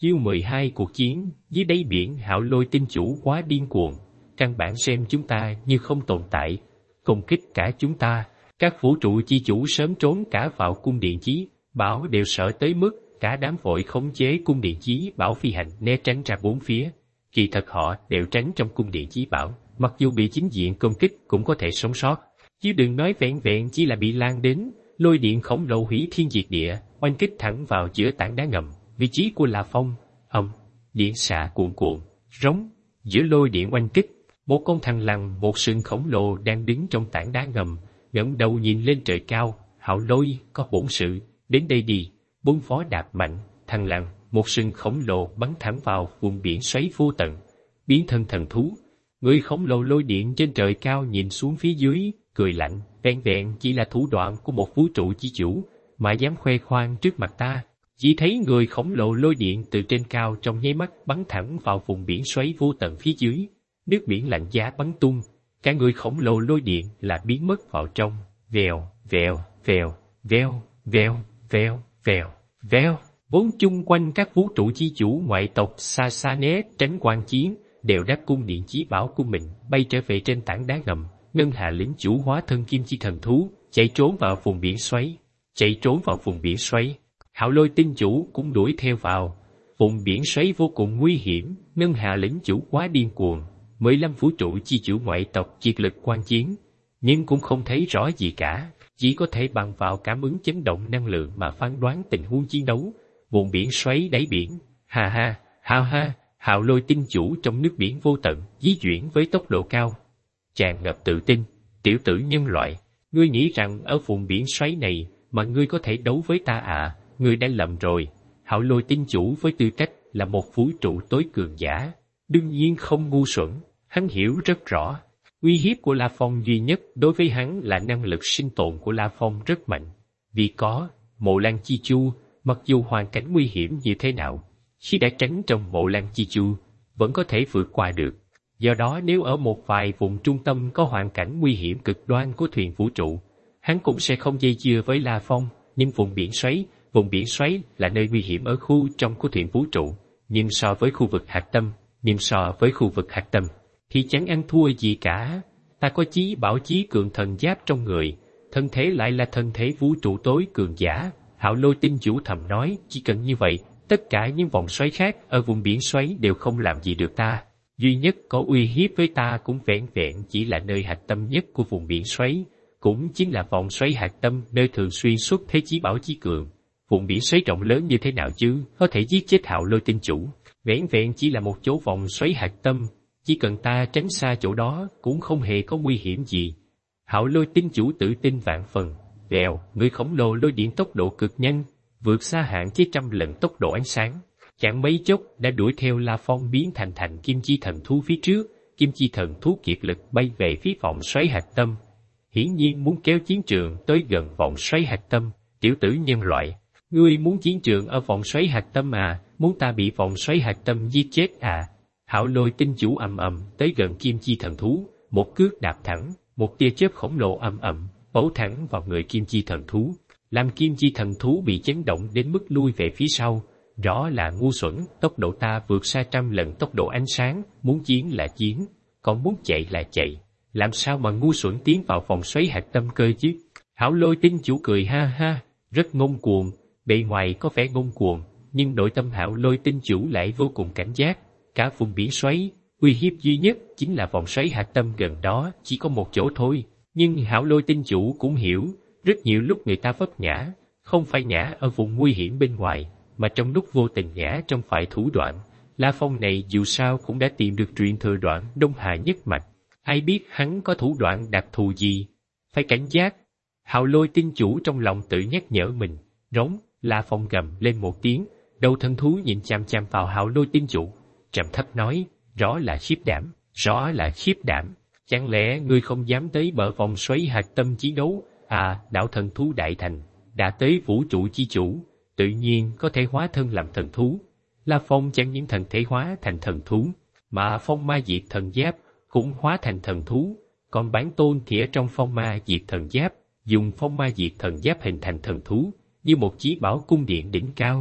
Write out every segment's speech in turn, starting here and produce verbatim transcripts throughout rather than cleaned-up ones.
Chương mười hai cuộc chiến dưới đáy biển. Hạo Lôi tinh chủ quá điên cuồng, căn bản xem chúng ta như không tồn tại, công kích cả chúng ta. Các vũ trụ chi chủ sớm trốn cả vào cung điện chí bảo, đều sợ tới mức cả đám vội khống chế cung điện chí bảo phi hành né tránh ra bốn phía. Kỳ thật họ đều tránh trong cung điện chí bảo, mặc dù bị chính diện công kích cũng có thể sống sót, chứ đừng nói vẹn vẹn chỉ là bị lan đến. Lôi điện khổng lồ hủy thiên diệt địa, oanh kích thẳng vào giữa tảng đá ngầm, vị trí của La Phong. Ầm, điện xạ cuộn cuộn, rống. Giữa lôi điện oanh kích, một con thằn lằn, một sừng khổng lồ đang đứng trong tảng đá ngầm, ngẩng đầu nhìn lên trời cao. Hạo Lôi, có bổn sự, đến đây đi. Bốn phó đạp mạnh, thằn lằn, một sừng khổng lồ bắn thẳng vào vùng biển xoáy vô tận, biến thân thần thú. Người khổng lồ lôi điện trên trời cao nhìn xuống phía dưới, cười lạnh, vẹn vẹn chỉ là thủ đoạn của một vũ trụ chi chủ mà dám khoe khoang trước mặt ta. Chỉ thấy người khổng lồ lôi điện từ trên cao trong nháy mắt bắn thẳng vào vùng biển xoáy vô tận phía dưới, nước biển lạnh giá bắn tung, cả người khổng lồ lôi điện là biến mất vào trong. Vèo, vèo, vèo, vèo, vèo, vèo, vèo, vèo. Vốn chung quanh các vũ trụ chi chủ ngoại tộc xa xa né tránh quan chiến, đều đáp cung điện chí bảo của mình bay trở về trên tảng đá ngầm. Ngân Hà lĩnh chủ hóa thân kim chi thần thú, chạy trốn vào vùng biển xoáy, chạy trốn vào vùng biển xoáy. Hạo Lôi tinh chủ cũng đuổi theo vào. Vùng biển xoáy vô cùng nguy hiểm, Ngân Hà lĩnh chủ quá điên cuồng. Mười lăm vũ trụ chi chủ ngoại tộc kiệt lực quan chiến, nhưng cũng không thấy rõ gì cả, chỉ có thể bằng vào cảm ứng chấn động năng lượng mà phán đoán tình huống chiến đấu. Vùng biển xoáy đáy biển, ha ha, ha ha. Hạo Lôi tinh chủ trong nước biển vô tận di chuyển với tốc độ cao, tràn ngập tự tin. Tiểu tử nhân loại, ngươi nghĩ rằng ở vùng biển xoáy này mà ngươi có thể đấu với ta à? Ngươi đã lầm rồi. Hạo Lôi tinh chủ với tư cách là một vũ trụ tối cường giả, đương nhiên không ngu xuẩn. Hắn hiểu rất rõ, uy hiếp của La Phong duy nhất đối với hắn là năng lực sinh tồn của La Phong rất mạnh. Vì có Mộ Lan Chi Chu, mặc dù hoàn cảnh nguy hiểm như thế nào, khi đã tránh trong Mộ Lan Chi Chu, vẫn có thể vượt qua được. Do đó nếu ở một vài vùng trung tâm có hoàn cảnh nguy hiểm cực đoan của thuyền vũ trụ, hắn cũng sẽ không dây dưa với La Phong. Nhưng vùng biển xoáy, vùng biển xoáy là nơi nguy hiểm ở khu trong của thuyền vũ trụ, nhưng so với khu vực hạch tâm, nhưng so với khu vực hạch tâm, thì chẳng ăn thua gì cả. Ta có chí bảo chí cường thần giáp trong người, thân thế lại là thân thế vũ trụ tối cường giả. Hạo Lôi tinh chủ thầm nói, chỉ cần như vậy, tất cả những vòng xoáy khác ở vùng biển xoáy đều không làm gì được ta. Duy nhất có uy hiếp với ta cũng vẹn vẹn chỉ là nơi hạch tâm nhất của vùng biển xoáy, cũng chính là vòng xoáy hạch tâm nơi thường xuyên xuất thế chí bảo chí cường. Vùng biển xoáy rộng lớn như thế nào chứ, có thể giết chết Hạo Lôi tinh chủ? Vẹn vẹn chỉ là một chỗ vòng xoáy hạch tâm, chỉ cần ta tránh xa chỗ đó cũng không hề có nguy hiểm gì. Hạo Lôi tinh chủ tự tin vạn phần. Vèo, người khổng lồ lôi điện tốc độ cực nhanh, vượt xa hạn chế trăm lần tốc độ ánh sáng, chẳng mấy chốc đã đuổi theo La Phong biến thành thành kim chi thần thú phía trước. Kim chi thần thú kiệt lực bay về phía vòng xoáy hạch tâm, hiển nhiên muốn kéo chiến trường tới gần vòng xoáy hạch tâm. Tiểu tử nhân loại, ngươi muốn chiến trường ở vòng xoáy hạch tâm à? Muốn ta bị vòng xoáy hạch tâm giết chết à? Hạo Lôi tinh chủ ầm ầm tới gần kim chi thần thú, một cước đạp thẳng, một tia chớp khổng lồ ầm ầm bấu thẳng vào người kim chi thần thú, làm kim chi thần thú bị chấn động đến mức lui về phía sau. Rõ là ngu xuẩn, tốc độ ta vượt xa trăm lần tốc độ ánh sáng, muốn chiến là chiến, còn muốn chạy là chạy, làm sao mà ngu xuẩn tiến vào vòng xoáy hạch tâm cơ chứ? Hạo Lôi tinh chủ cười ha ha, rất ngông cuồng. Bề ngoài có vẻ ngông cuồng, nhưng nội tâm Hạo Lôi tinh chủ lại vô cùng cảnh giác. Cả vùng biển xoáy, uy hiếp duy nhất chính là vòng xoáy hạch tâm gần đó chỉ có một chỗ thôi. Nhưng Hạo Lôi tinh chủ cũng hiểu, rất nhiều lúc người ta vấp ngã, không phải ngã ở vùng nguy hiểm bên ngoài, mà trong lúc vô tình ngã trong phải thủ đoạn. La Phong này dù sao cũng đã tìm được truyền thừa đoạn Đông Hà nhất mạch, ai biết hắn có thủ đoạn đặc thù gì, phải cảnh giác. Hạo Lôi tinh chủ trong lòng tự nhắc nhở mình. Rống. La Phong gầm lên một tiếng, đầu thân thú nhìn chằm chằm vào Hạo Lôi tinh chủ, trầm thấp nói, rõ là khiếp đảm, rõ là khiếp đảm. Chẳng lẽ ngươi không dám tới bờ vòng xoáy hạch tâm chiến đấu à? Đạo thần thú đại thành đã tới vũ trụ chi chủ, tự nhiên có thể hóa thân làm thần thú. La Phong chẳng những thần thể hóa thành thần thú, mà phong ma diệt thần giáp cũng hóa thành thần thú. Còn bản tôn thì ở trong phong ma diệt thần giáp, dùng phong ma diệt thần giáp hình thành thần thú, như một chí bảo cung điện đỉnh cao.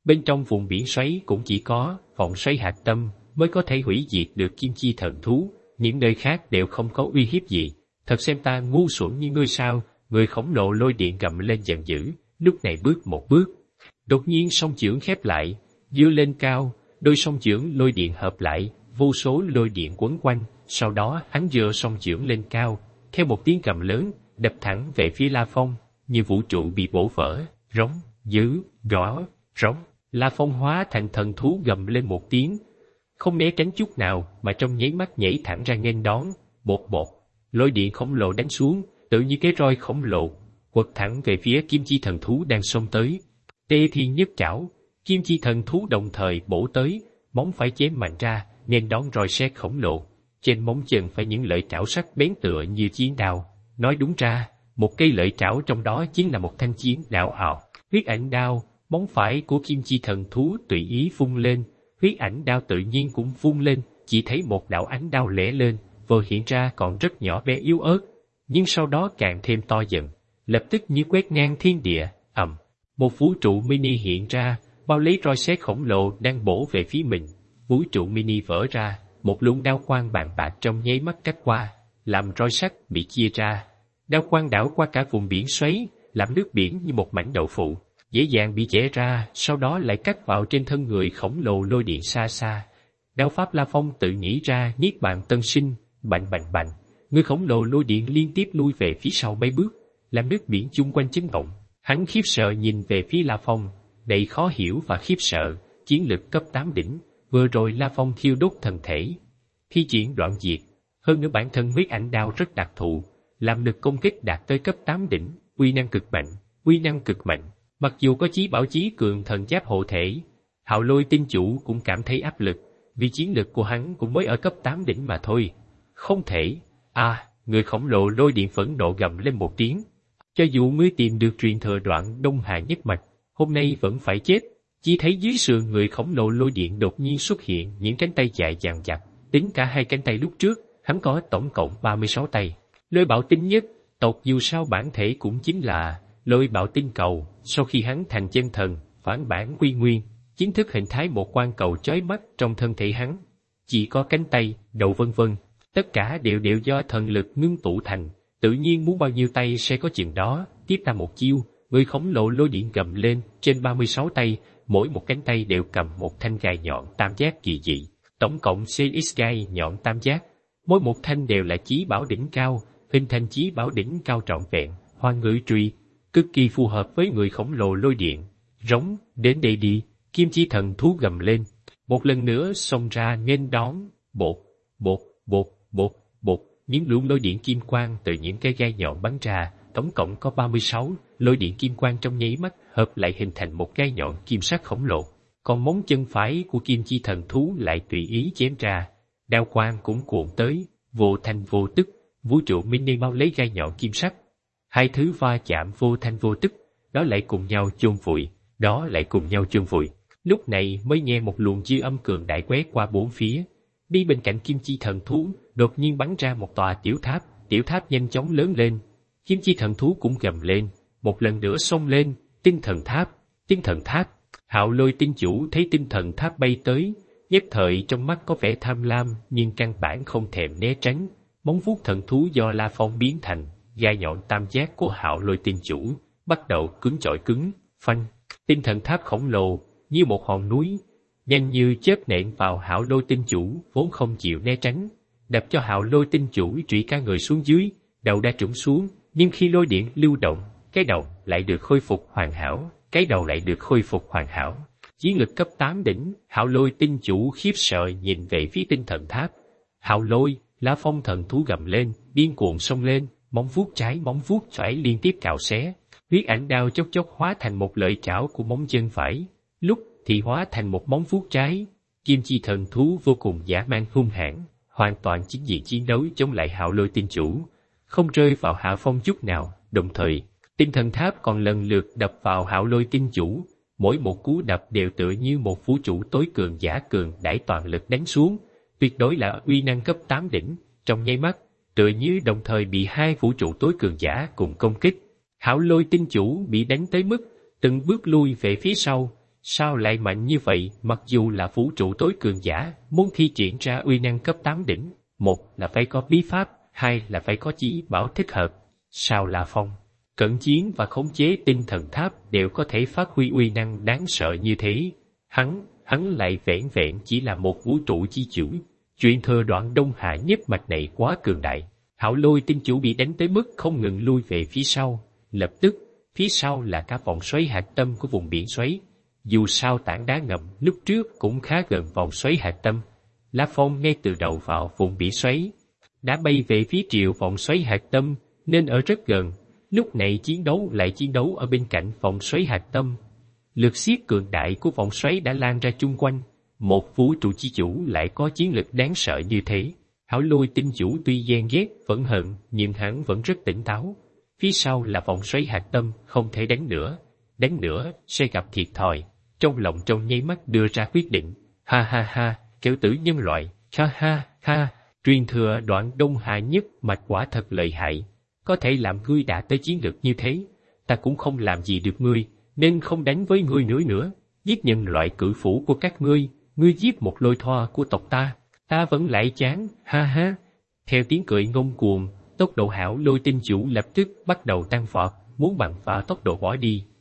Bên trong vùng biển xoáy cũng chỉ có vòng xoáy hạt tâm mới có thể hủy diệt được kim chi thần thú, những nơi khác đều không có uy hiếp gì. Thật xem ta ngu xuẩn như ngươi sao? Người khổng lồ lôi điện gầm lên giận dữ, lúc này bước một bước. Đột nhiên song chưởng khép lại, dưa lên cao, đôi song chưởng lôi điện hợp lại, vô số lôi điện quấn quanh, sau đó hắn giơ song chưởng lên cao, theo một tiếng gầm lớn, đập thẳng về phía La Phong, như vũ trụ bị bổ vỡ, rống, dữ, rõ, rống. La Phong hóa thành thần thú gầm lên một tiếng, không né tránh chút nào mà trong nháy mắt nhảy thẳng ra nghênh đón, bột bột, lôi điện khổng lồ đánh xuống, tự như cái roi khổng lồ, quật thẳng về phía kim chi thần thú đang xông tới. Tê thiên nhất trảo, kim chi thần thú đồng thời bổ tới, móng phải chém mạnh ra, nghênh đón roi sét khổng lồ. Trên móng chân phải những lợi trảo sắc bén tựa như chiến đao. Nói đúng ra, một cây lợi trảo trong đó chính là một thanh chiến đao ảo. Huyết ảnh đao, móng phải của kim chi thần thú tùy ý vung lên, huyết ảnh đao tự nhiên cũng vung lên, chỉ thấy một đạo ánh đao lẻ lên, vừa hiện ra còn rất nhỏ bé yếu ớt, nhưng sau đó càng thêm to dần, lập tức như quét ngang thiên địa, ầm, một vũ trụ mini hiện ra, bao lấy roi sét khổng lồ đang bổ về phía mình. Vũ trụ mini vỡ ra, một luồng đao quang bàn bạc trong nháy mắt cắt qua, làm roi sắt bị chia ra. Đao quang đảo qua cả vùng biển xoáy, làm nước biển như một mảnh đậu phụ, dễ dàng bị chẻ ra, sau đó lại cắt vào trên thân người khổng lồ lôi điện xa xa. Đao pháp La Phong tự nghĩ ra niết bàn tân sinh, bành bành bành, người khổng lồ lôi điện liên tiếp lui về phía sau mấy bước, làm nước biển chung quanh chấn động. Hắn khiếp sợ nhìn về phía La Phong, đầy khó hiểu và khiếp sợ, chiến lực cấp tám đỉnh, vừa rồi La Phong thiêu đốt thần thể, thi triển đoạn diệt, hơn nữa bản thân huyết ảnh đao rất đặc thù, làm lực công kích đạt tới cấp tám đỉnh, uy năng cực mạnh, uy năng cực mạnh. Mặc dù có chí bảo chí cường thần giáp hộ thể, Hạo Lôi tinh chủ cũng cảm thấy áp lực, vì chiến lực của hắn cũng mới ở cấp tám đỉnh mà thôi. Không thể, à, người khổng lồ lôi điện phẫn nộ gầm lên một tiếng. Cho dù ngươi tìm được truyền thừa đoạn Đông Hà nhất mạch, hôm nay vẫn phải chết. Chỉ thấy dưới sườn người khổng lồ lôi điện đột nhiên xuất hiện những cánh tay dài dằng dặc, tính cả hai cánh tay lúc trước, hắn có tổng cộng ba mươi sáu tay. Lôi bảo tinh nhất, tộc dù sao bản thể cũng chính là lôi bảo tinh cầu, sau khi hắn thành chân thần, phản bản quy nguyên, chính thức hình thái một quan cầu chói mắt trong thân thể hắn. Chỉ có cánh tay, đầu vân vân, tất cả đều đều do thần lực ngưng tụ thành, tự nhiên muốn bao nhiêu tay sẽ có chừng đó. Tiếp ta một chiêu, người khổng lồ lôi điện gầm lên, trên ba mươi sáu tay, mỗi một cánh tay đều cầm một thanh gai nhọn tam giác kỳ dị, tổng cộng xê ích gai nhọn tam giác, mỗi một thanh đều là chí bảo đỉnh cao, hình thành chí bảo đỉnh cao trọn vẹn, hoa ngữ truy, cực kỳ phù hợp với người khổng lồ lôi điện. Rống, đến đây đi, kim chi thần thú gầm lên, một lần nữa xông ra nghênh đón, bột, bột, bột, bột, bột, những luồng lôi điện kim quang từ những cái gai nhọn bắn ra, tổng cộng có ba mươi sáu, lôi điện kim quang trong nháy mắt hợp lại hình thành một gai nhọn kim sắc khổng lồ. Còn móng chân phải của kim chi thần thú lại tùy ý chém ra, đao quang cũng cuộn tới, vô thanh vô tức, vũ trụ mini mau lấy gai nhọn kim sắc. Hai thứ va chạm vô thanh vô tức, đó lại cùng nhau chôn vùi, đó lại cùng nhau chôn vùi. Lúc này mới nghe một luồng dư âm cường đại quét qua bốn phía. Đi bên cạnh kim chi thần thú, đột nhiên bắn ra một tòa tiểu tháp, tiểu tháp nhanh chóng lớn lên. Kim chi thần thú cũng gầm lên, một lần nữa xông lên, tinh thần tháp, tinh thần tháp. Hạo Lôi tinh chủ thấy tinh thần tháp bay tới, nhất thời trong mắt có vẻ tham lam, nhưng căn bản không thèm né tránh. Móng vuốt thần thú do La Phong biến thành, gai nhọn tam giác của Hạo Lôi tinh chủ, bắt đầu cứng chọi cứng, phanh. Tinh thần tháp khổng lồ, như một hòn núi, nhanh như chớp nện vào Hạo Lôi tinh chủ, vốn không chịu né tránh, đập cho Hạo Lôi tinh chủ trụy cả người xuống dưới, đầu đã trũng xuống, nhưng khi lôi điện lưu động, cái đầu lại được khôi phục hoàn hảo, cái đầu lại được khôi phục hoàn hảo. Chiến lực cấp tám đỉnh, Hạo Lôi tinh chủ khiếp sợ nhìn về phía tinh thần tháp. Hạo Lôi, La Phong thần thú gầm lên, điên cuồng xông lên, móng vuốt trái móng vuốt phải liên tiếp cào xé. Huyết ảnh đao chốc chốc hóa thành một lợi trảo của móng chân phải, lúc thì hóa thành một móng vuốt trái. Kim chi thần thú vô cùng dã man hung hãn, hoàn toàn chính diện chiến đấu chống lại Hạo Lôi tinh chủ, không rơi vào hạ phong chút nào. Đồng thời, tinh thần tháp còn lần lượt đập vào Hạo Lôi tinh chủ, mỗi một cú đập đều tựa như một vũ trụ tối cường giả cường đãi toàn lực đánh xuống, tuyệt đối là uy năng cấp tám đỉnh. Trong nháy mắt, tựa như đồng thời bị hai vũ trụ tối cường giả cùng công kích. Hạo Lôi tinh chủ bị đánh tới mức từng bước lui về phía sau, Sao lại mạnh như vậy? Mặc dù là vũ trụ tối cường giả, muốn thi triển ra uy năng cấp tám đỉnh, một là phải có bí pháp, hai là phải có chí bảo thích hợp. Sao La Phong, cận chiến và khống chế tinh thần tháp đều có thể phát huy uy năng đáng sợ như thế? Hắn, hắn lại vẻn vẹn chỉ là một vũ trụ chi chủ. Chuyện thừa đoạn Đông Hạ nhất mạch này quá cường đại. Hạo Lôi tinh chủ bị đánh tới mức không ngừng lui về phía sau. Lập tức, phía sau là cả vòng xoáy hạt tâm của vùng biển xoáy. Dù sao tảng đá ngầm lúc trước cũng khá gần vòng xoáy hạt tâm. La Phong ngay từ đầu vào vùng biển xoáy đã bay về phía triệu vòng xoáy hạt tâm, nên ở rất gần. Lúc này chiến đấu lại chiến đấu ở bên cạnh vòng xoáy hạt tâm. Lực siết cường đại của vòng xoáy đã lan ra chung quanh. Một vũ trụ chi chủ lại có chiến lực đáng sợ như thế. Hạo Lôi tinh chủ tuy ghen ghét vẫn hận, nhưng hắn vẫn rất tỉnh táo. Phía sau là vòng xoáy hạt tâm, không thể đánh nữa. Đánh nữa sẽ gặp thiệt thòi. Trong lòng trong nháy mắt đưa ra quyết định. Ha ha ha, kiểu tử nhân loại. Ha ha ha, truyền thừa đoạn Đông Hạ nhất mạch quả thật lợi hại. Có thể làm ngươi đạt tới chiến lược như thế. Ta cũng không làm gì được ngươi, nên không đánh với ngươi nữa nữa. Giết nhân loại cử phủ của các ngươi, ngươi giết một lôi thoa của tộc ta, ta vẫn lại chán, ha ha. Theo tiếng cười ngông cuồng, tốc độ Hạo Lôi tinh chủ lập tức bắt đầu tăng vọt, muốn bằng phá tốc độ bỏ đi.